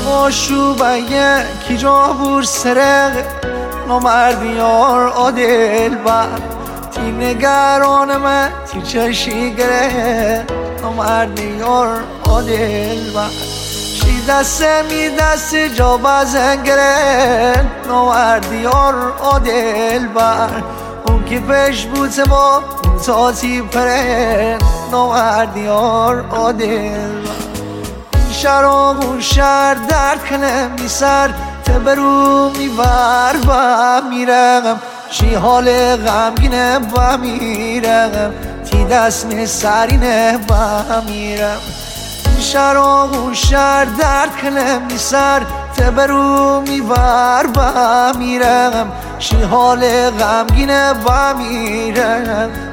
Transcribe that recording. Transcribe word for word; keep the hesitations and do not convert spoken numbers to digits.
آشوبه کی جا بور سرق نامردی یار آدل بر تی نگران من تی چشی گره نامردی یار آدل بر شی دست می دست جا بزن گره نامردی یار آدل بر اون که پیش بود با اون تاتی پره نامردی یار آدل بر شراب و شهر درد کنم بی سر تبرو میبر و میرم چی حال غمگینه و میرم تی دست می سرینه و میرم شراب و شهر درد کنم بی سر تبرو میبر و میرم چی حال غمگینه و میرم